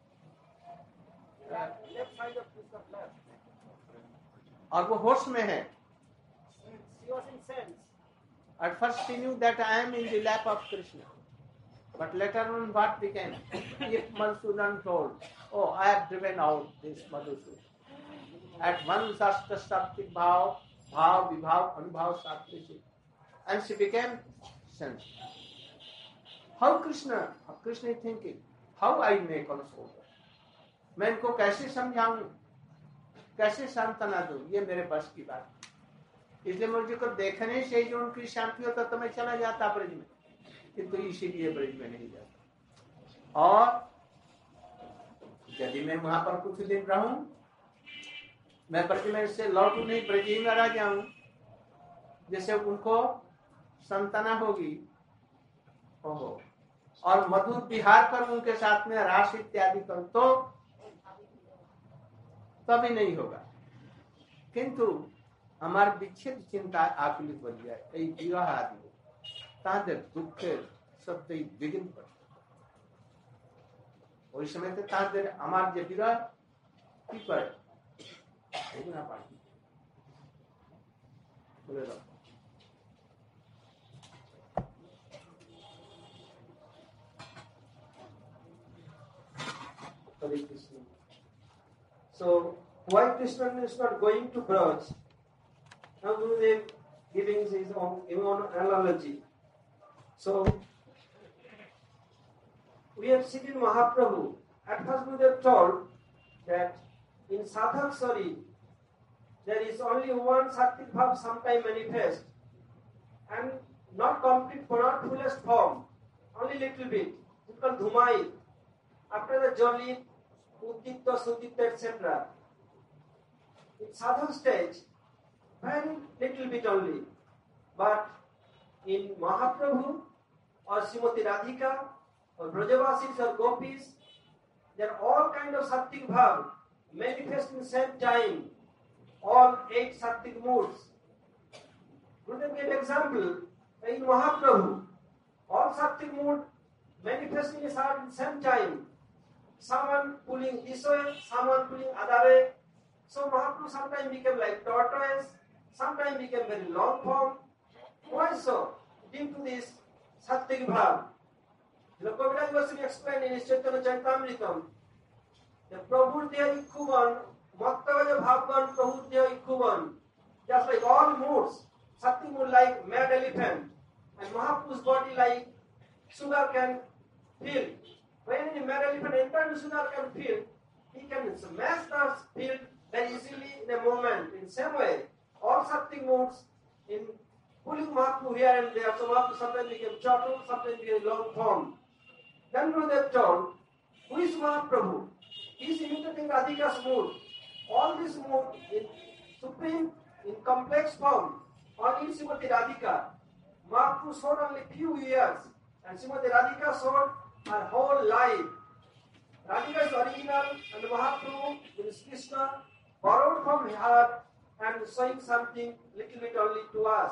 left side of Krishna left. और वो होश में है। She was in sense. At first she knew that I am in the lap of Krishna, but later on what became? If Madhusudan told, oh, I have driven out this Madhusudan. At once Ashta Saptik Bhav, Bhav, Vibhav, Anubhav, Saptik, and she became sense. How Krishna is thinking, how I may console her? मैं इनको कैसे समझाऊं, कैसे सांत्वना दूं, ये मेरे बस की बात। इसलिए मुझे को देखने से जो उनकी शांति होता तो मैं चला जाता ब्रज में, किंतु इसीलिए ब्रज में नहीं जाता। और यदि मैं वहां पर कुछ दिन रहूं, मैं ब्रज में से लौटू नहीं, ब्रज ही में रह जाऊं, जैसे उनको संतना होगी, ओहो, और मधुर विहार कर उनके साथ में रास इत्यादि करूं तो तभी नहीं होगा। किंतु আমার বিচ্ছেদ চিন্তা আকুলিত হয়ে যায়, এই বিবাহ আদি তাদের দুঃখের সত্যই বিঘ্ন করে। ওই সময়তে তাদের আমার যে বিবাহ কি করে না পারি বলে দাও। Hare Krishna. So why Krishna is not going to Braj? Now Gurudev giving his own analogy. So we have seen in Mahaprabhu, at first Gurudev told that in Sadhak Sari there is only one Sattvic Bhav sometime manifest and not complete, for not fullest form, only little bit. It's called Dhumai. After the Jalit, Uddita, Sudita, etc. In Sadhak stage, very little bit only. But in Mahaprabhu or Srimati Radhika or Brajavasis or Gopis, there are all kind of Sattvic Bhav manifest in same time, all 8 Sattvic moods. Gurudev gave example in Mahaprabhu, all Sattvic mood manifesting in same time. Someone pulling this way, someone pulling other way. So Mahaprabhu sometimes became like tortoise, sometimes became very long form. Why so? Due to this Sattvic Bhav. Kaviraj Goswami explained in his Chaitanya Charitamritam that Prabhu Deha Ikkhuban, Mattavaja Bhavgan Prabhu Deha Ikkhuban. Just like all moods, Sattvic mood like mad elephant, and Mahaprabhu's body like sugar can fill. When a mad elephant enters the sugar can fill, he can smash the field very easily in a moment. In same way, all Sattvic moods in pulling Mahaprabhu here and there, so Mahaprabhu sometimes became chottle, sometimes became long form. Then Gurudev told, who is Mahaprabhu? He is imitating Radhika's mood. All this mood in supreme, in complex form, on in Srimati Radhika. Mahaprabhu showed only few years, and Srimati Radhika showed her whole life. Radhika is original, and Mahaprabhu is Krishna, borrowed from her and showing something little bit only to us.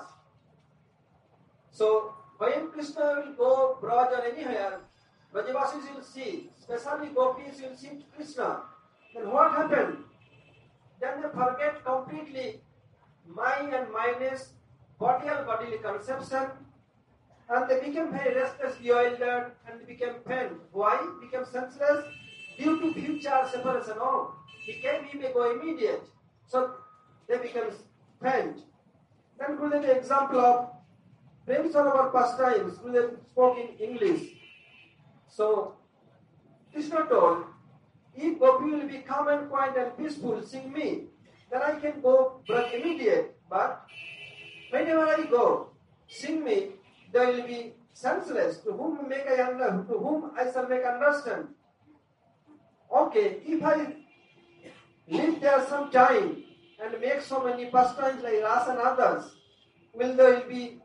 So when Krishna will go Braj or anywhere, Brajavasis will see, especially Gopis will see Krishna. Then what happened? Then they forget completely mind and mindness, body and bodily conception, and they became very restless, bewildered, and they became faint. Why? Became senseless? Due to future separation. Oh, he came, he may go immediate. So they become faint. Then Gurudev the example of Prem Sarovar pastimes. Gurudev spoke in English. So Krishna told, if Gopi will be calm and quiet and peaceful, sing me, then I can go Braj immediate. But whenever I go, sing me, they will be senseless. To whom I shall make understand? okay, if I live there some time and make so many pastimes like Ras and others, will there be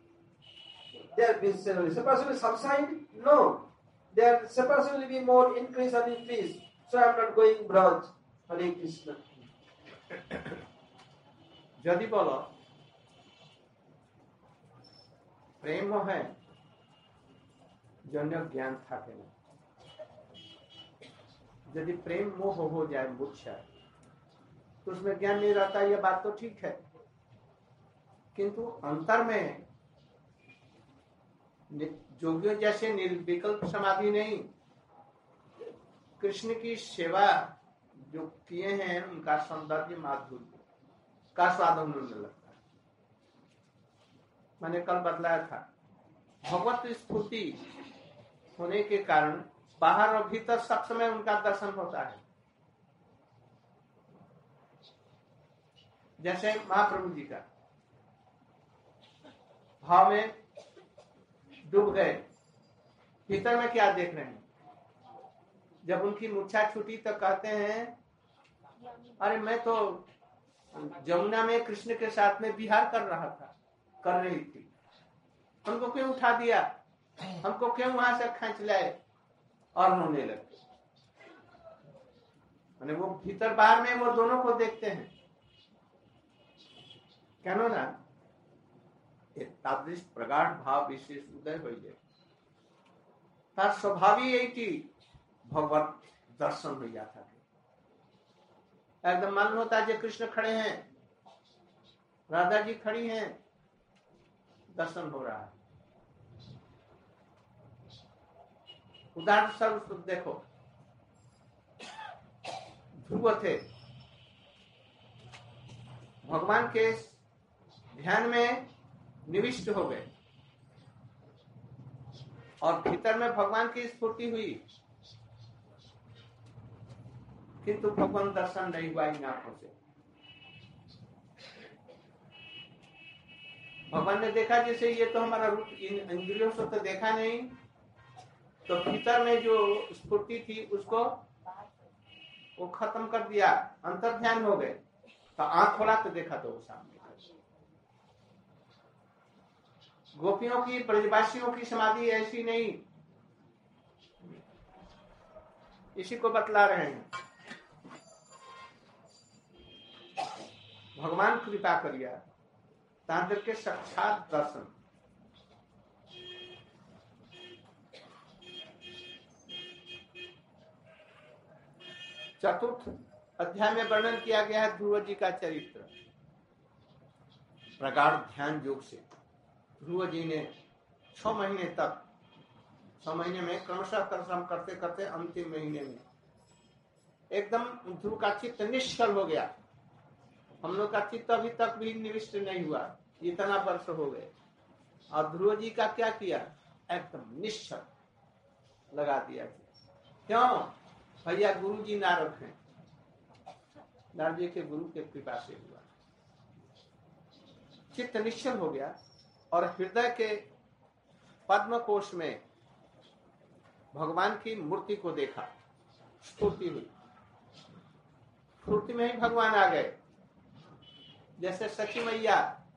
separation will subside? No. Their separation will be more increase and increase. So I am not going Braj. Hare Krishna. যদি বলো প্রেম है जन्य ज्ञान থাকে না यदि प्रेम मोह हो जाए मूर्छा तो उसमें ज्ञान नहीं रहता, यह बात तो ठीक है, किंतु अंतर में जोगियों जैसे निर्विकल्प समाधि नहीं, कृष्ण की सेवा जो किए हैं उनका सौंदर्य माधुर्य का स्वाद उन्होंने लगता है। मैंने कल बतलाया था, भगवत स्फूर्ति होने के कारण बाहर और भीतर सब समय उनका दर्शन होता है। जैसे महाप्रभु जी का भाव में डूब गए, भीतर में क्या देख रहे हैं? जब उनकी मूर्छा छूटी तो कहते हैं अरे मैं तो जमुना में कृष्ण के साथ में विहार कर रही थी, हमको क्यों उठा दिया, हमको क्यों वहां से खींच लाए, और रोने लगते। माने वो भीतर बाहर में वो दोनों को देखते हैं। কেন না তাদৃশ প্রগাঢ় ভাব বিশেষ উদয় হয়ে যায়, তার স্বভাবই এইটি भगवत दर्शन हो जाता है। एकदम मालूम होता है जो कृष्ण खड़े हैं, राधा जी खड़ी हैं, दर्शन हो रहा है। उदाहरण स्वरूप देखो, ध्रुव थे, भगवान के ध्यान में निविष्ट हो गए और भीतर में भगवान की स्फूर्ति हुई, किंतु भगवान दर्शन नहीं हुआ इन आंखों से। भगवान ने देखा जैसे ये तो हमारा रूप इन इंद्रियों से तो देखा नहीं, तो भीतर में जो स्फूर्ति थी उसको वो खत्म कर दिया, अंतर ध्यान हो गए, तो आंख खोला तो देखा तो वो सामने। गोपियों की, ब्रजवासियों की समाधि ऐसी नहीं, इसी को बतला रहे हैं। भगवान कृपा करिया तांत्र के साक्षात दर्शन। चतुर्थ अध्याय में वर्णन किया गया है ध्रुव जी का चरित्र। प्रगाढ़ ध्यान योग से ध्रुव जी ने 6 महीने तक, 6 महीने में क्रमशः परिश्रम करते करते अंतिम महीने में एकदम ध्रुव का चित्त निश्चल हो गया। हम लोग का चित्त अभी तक भी निविष्ट नहीं हुआ, इतना वर्ष हो गए, और ध्रुव जी का क्या किया, एकदम निश्चल लगा दिया। क्यों भैया, गुरु जी नारद हैं, नारद जी के गुरु के कृपा से हुआ, चित्त निश्चल हो गया और हृदय के पद्म कोश में भगवान की मूर्ति को देखा, स्फूर्ति हुई, स्फूर्ति में ही भगवान आ गए। जैसे सखी मैया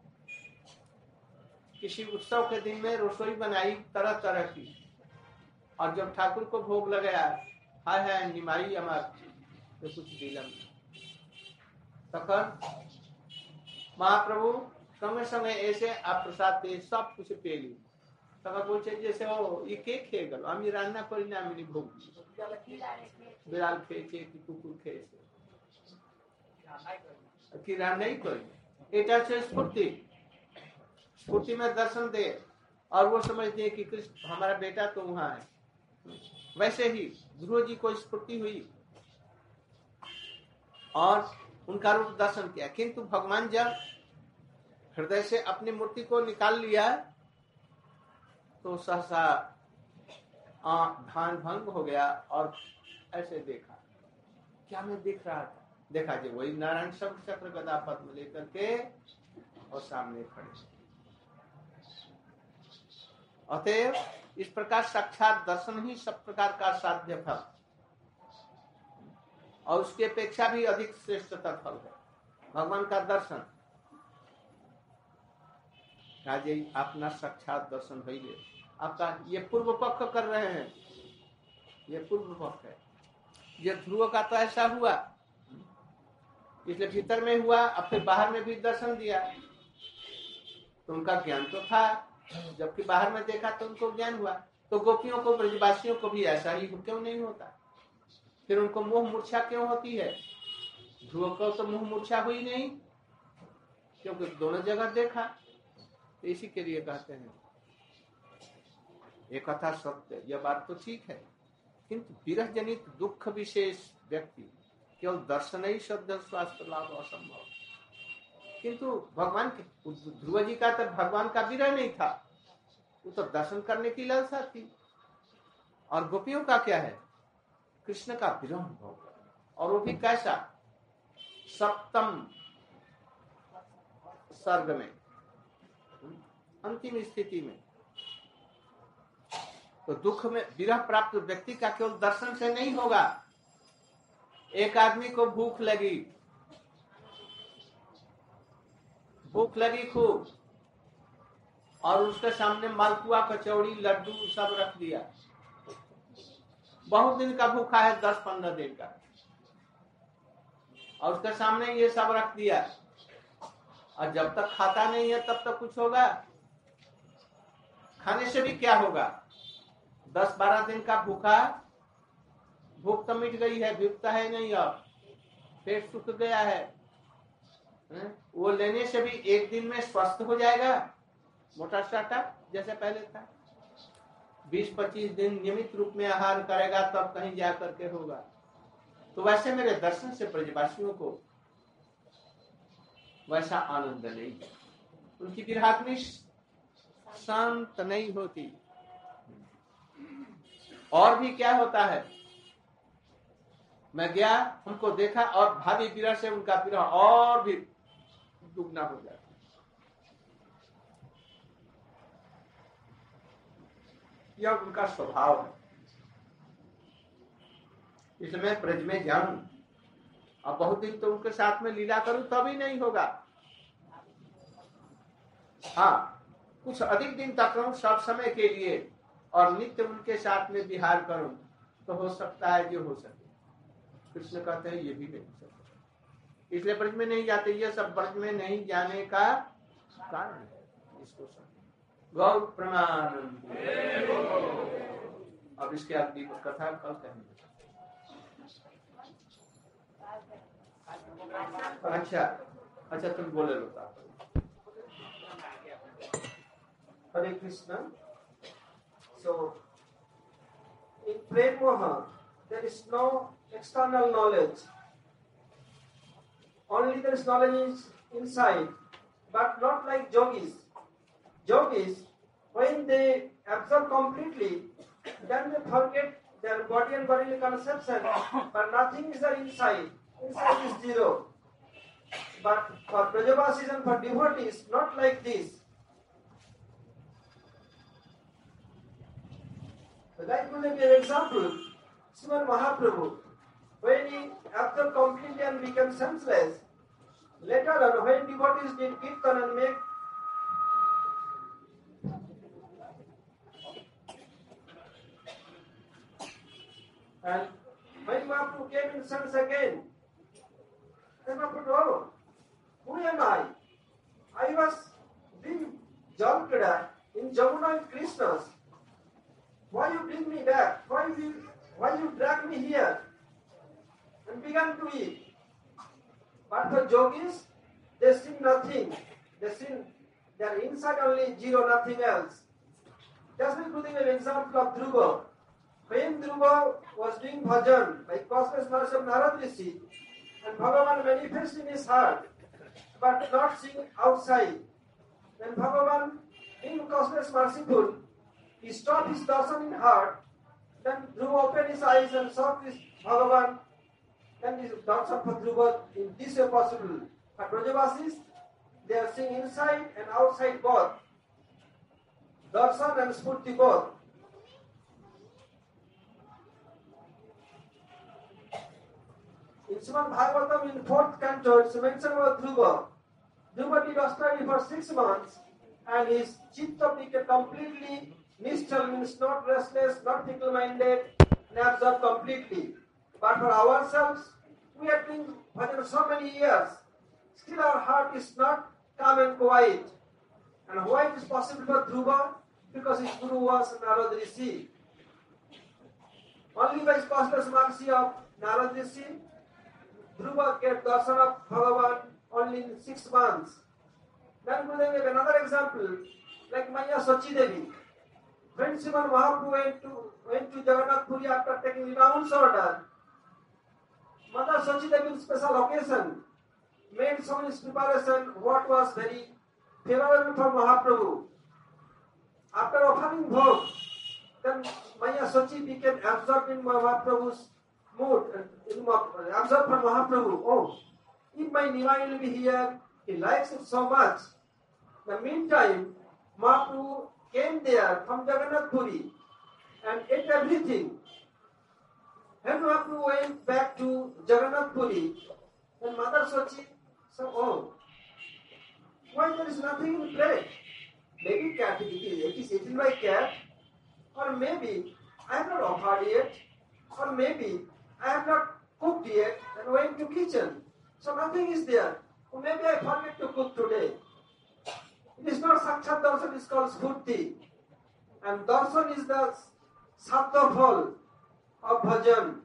किसी उत्सव के दिन में रसोई बनाई तरह तरह की, और जब ठाकुर को भोग लगाया, हाय हाय निमाई अमर तो कुछ दिलम, तखन महाप्रभु समय समय ऐसे आप प्रसाद पे सब कुछ पेली, तब बोलছে जैसे ও ये কে খেয়ে গেল, আমি রান্না করি না, আমি ভোগ বিড়াল খেয়েছে কি কুকুর খেয়েছে কি রান্নাই করি। এটা হচ্ছে स्फूर्ति, स्फूर्ति में दर्शन दे और वो समझते हैं कि कृष्ण हमारा बेटा तो वहां है। वैसे ही ध्रुव जी को स्फूर्ति हुई और उनका रूप दर्शन किया, किंतु भगवान जब हृदय से अपनी मूर्ति को निकाल लिया तो सहसा ध्यान भंग हो गया और ऐसे देखा, क्या मैं देख रहा था, देखा जी वही नारायण शंख चक्र गदा पद्म लेकर के और सामने खड़े। अतएव इस प्रकार साक्षात दर्शन ही सब प्रकार का साध्य फल। और उसकी अपेक्षा भी अधिक श्रेष्ठतर फल है भगवान का दर्शन। आज अपना साक्षात दर्शन भइले आपका ये पूर्व पक्ष कर रहे हैं, ये पूर्व पक्ष है। ये ध्रुव का तो ऐसा हुआ, इसलिए भीतर में हुआ, अब फिर बाहर में भी दर्शन दिया तो उनका ज्ञान तो था, जबकि बाहर में देखा तो उनको ज्ञान हुआ। तो गोपियों को, ब्रजवासियों को भी ऐसा ही क्यों नहीं होता? फिर उनको मोह मूर्छा क्यों होती है? ध्रुव को तो मोह मूर्छा हुई नहीं, क्योंकि दोनों जगह देखा। तो इसी के लिए कहते हैं एक कथा सत्य, यह बात तो ठीक है, किंतु विरह जनित दुख विशेष व्यक्ति केवल दर्शन ही शब्द स्वास्थ्य लाभ असंभव। किंतु भगवान के ध्रुव जी का तो भगवान का विरह नहीं था, वो तो दर्शन करने की लालसा थी। और गोपियों का क्या है? कृष्ण का विरह अनुभव, और वो भी कैसा? सप्तम सर्ग में, अंतिम स्थिति में। तो दुख में विरह प्राप्त व्यक्ति का केवल दर्शन से नहीं होगा। एक आदमी को भूख लगी खूब, और उसके सामने मालपुआ, कचौड़ी, लड्डू सब रख दिया। बहुत दिन का भूखा है, 10-15 दिन का, और उसके सामने ये सब रख दिया, और जब तक खाता नहीं है तब तक कुछ होगा? खाने से भी क्या होगा? 10-12 दिन का भूखा, भूख तो मिट गई है, भूखता है नहीं, अब पेट सूख गया है। वो लेने से भी एक दिन में स्वस्थ हो जाएगा, मोटा साटा जैसे पहले था। 20-25 दिन नियमित रूप में आहार करेगा तब कहीं जा करके होगा। तो वैसे मेरे दर्शन से ब्रजवासियों को वैसा आनंद नहीं है, उनकी विरहाग्नि शांत नहीं होती। और भी क्या होता है? मैं गया, हमको देखा, और भावी विरह से उनका विरह और भी दुगना हो जाता। यह उनका स्वभाव है। इसलिए मैं ब्रज में जाऊं और बहुत दिन तो उनके साथ में लीला करूं तभी नहीं होगा। हाँ, कुछ अधिक दिन तक रहूं सब समय के लिए और नित्य उनके साथ में विहार करूं तो हो सकता है जो हो सके। कृष्ण कहते हैं ये भी नहीं सकता, इसलिए ब्रज में नहीं जाते। ये सब ब्रज में नहीं जाने का कारण है। इसको गौर प्रणानंद। अब इसके अगली कथा कल कहेंगे। अच्छा तुम बोले लो। Hare Krishna. So, in Prem Moha, there is no external knowledge. Only there is knowledge is inside, but not like yogis. Yogis, when they absorb completely, then they forget their body and bodily conception, but nothing is there inside. Inside is zero. But for Brajavasis and for devotees, not like this. Like to give an example, Srimad Mahaprabhu, when he absorbed completely and became senseless, later on when devotees did kirtan and make and when Mahaprabhu came in sense again, then Mahaprabhu, oh, who am I? I was being jumped in Jamuna with Krishna's. Why you bring me back? Why you drag me here? And began to eat. But for yogis, they see nothing. They see their inside only zero, nothing else. Just like putting an example of Dhruva. When Dhruva was doing bhajan by cosmic mercy of Narad Rishi, and Bhagavan manifests in his heart, but not seeing outside. When Bhagavan, being cosmic merciful, he stopped his darshan in heart, then Dhruva opened his eyes and saw this Bhagavan, then this darshan for Dhruva in this way possible. But Brajavasis, they are seeing inside and outside both. Darshan and Spurti both. Srimad Bhagavatam in 4th canto, it's mentioned about Dhruva. Dhruva did austerity for 6 months and his chitta became completely nischal, means not restless, not fickle-minded, and absorbed completely. But for ourselves, we have been for so many years, still our heart is not calm and quiet. And why it is possible for Dhruva? Because his guru was Narad Rishi. Only by his costless mercy of Narad Rishi, Dhruva get darshan of Bhagavan only in 6 months. Then we have another example, like Maya Sachi Devi. When Sriman Mahaprabhu went to Jagannath Puri after taking renounce order, Mother Sachi Devi in special occasion made so much preparation what was very favorable for Mahaprabhu. After offering bhog, then Maya Sachi became absorbed in Mahaprabhu's mood, absorbed for Mahaprabhu. Oh, if my Nivai will be here, he likes it so much. In the meantime, Mahaprabhu came there from Jagannath Puri and ate everything. When Mahaprabhu went back to Jagannath Puri, then Mother Sachi said, oh, why there is nothing in plate? Maybe cat, it is eaten by cat, or maybe I have not offered yet, or maybe I have not cooked yet and went to kitchen. So nothing is there. Or maybe I forget to cook today. It is not Sakshat Darshan, it is called Spurti. And Darshan is the Sabda Phal of Bhajan.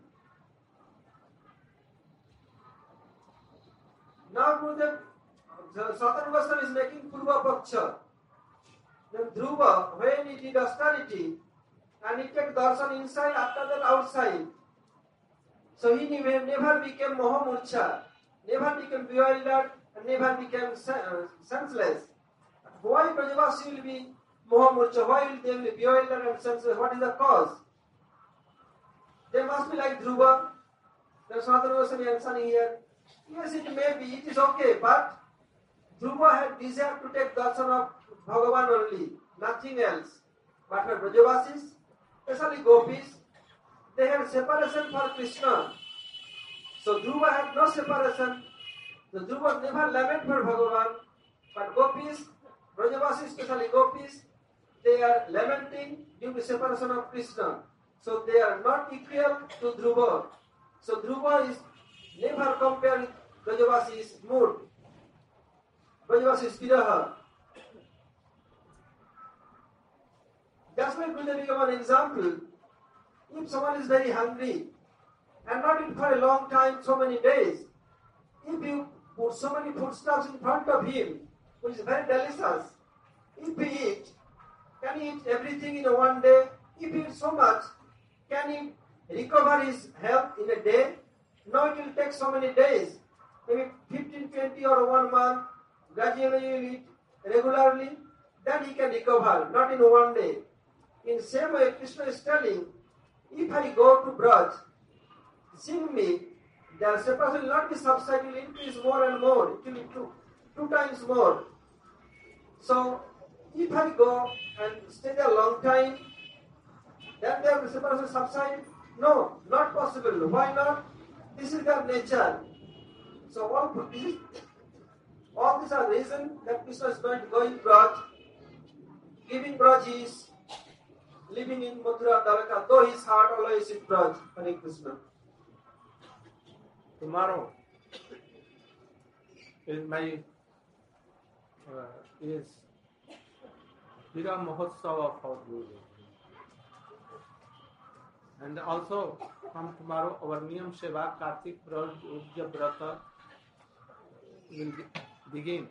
Now Gurudev, Satana Goswami is making Purva Paksha. Then Dhruva, when he did austerity, and he took darshan inside, after that outside. So he never became Mohamurcha, never became bewildered, and never became senseless. Why Brajavasi will be Mohamurcha? Why will they be bewildered and senseless? What is the cause? They must be like Dhruva. There is another person answering here. Yes, it may be, it is okay, but Dhruva had desire to take darshan of Bhagavan only, nothing else. But for Brajavasis, especially gopis, they had separation for Krishna. So Dhruva had no separation. The Dhruva never lament for Bhagavan, but gopis, Brajavasis, especially gopis, they are lamenting due to separation of Krishna. So they are not equal to Dhruva. So Dhruva is never compared with Brajavasi's mood. Brajavasi's viraha. That's why Gurudev became an example. If someone is very hungry and not eat for a long time, so many days, if you put so many foodstuffs in front of him, which is very delicious, if he eat, can he eat everything in one day? If he eats so much, can he recover his health in a day? No, it will take so many days, maybe 15, 20 or 1 month, gradually he will eat regularly, then he can recover, not in one day. In same way, Krishna is telling, if I go to Braj, sing me, their separation will not be subsided, it will increase more and more, it will be two times more. So, if I go and stay there a long time, then their separation subside? No, not possible. Why not? This is their nature. So all these are reasons that Krishna is going to go in Braj. Giving Braj is living in Mathura Dwaraka, though his heart always is in Braj. Hare Krishna. Tomorrow is my is Vira Mahotsav of our Guru. And also from tomorrow our Niyam Seva Kartik Prajya Brata will begin.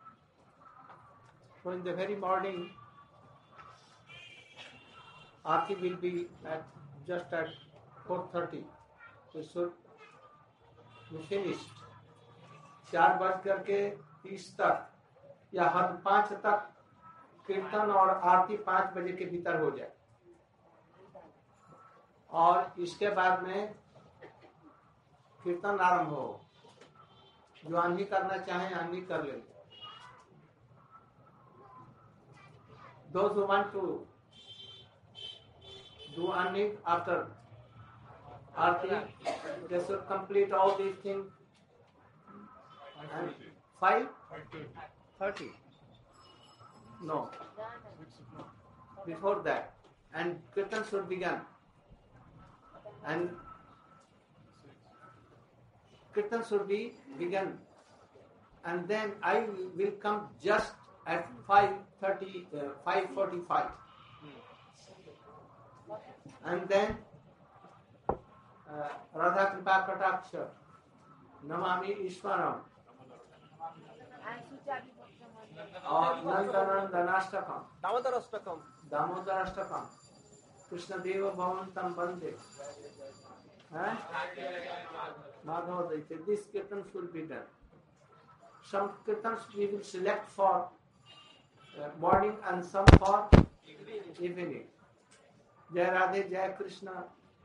So in the very morning, Aarti will be just at 4:30. We should be finished. 4:30 तक या हर 5 तक कीर्तन और आरती 5 बजे के भीतर हो जाए, और इसके बाद में कीर्तन आरंभ हो। जो आंधी करना चाहे आंधी कर ले। Those who want to do Annik after Arti, they should complete all these things. And 5:30. No. Before that. And Kirtan should begin. And Kirtan should be begun. And then I will come just at 5:30, 5:45. And then Radha Kripa Kataksha, Namami Ishwaram, और नंदनंदनाष्टकम दामोदराष्टकम कृष्णदेव भवंतम वंदे Madhava Daitya. This kirtan should be done. Some kirtans we will select for morning and some for evening. Jai Radhe, Jai Krishna.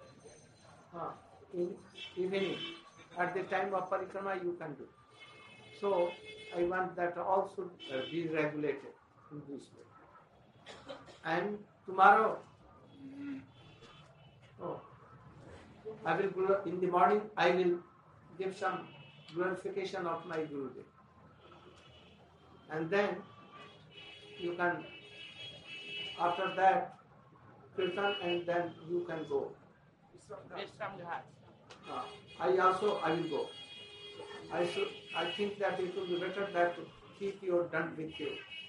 In evening, at the time of parikrama you can do. So I want that all should be regulated in this way. And tomorrow, I will in the morning I will give some glorification of my Gurudev. And then you can, after that, kirtan, and then you can go. I will go. I think that it will be better that to keep your done with you.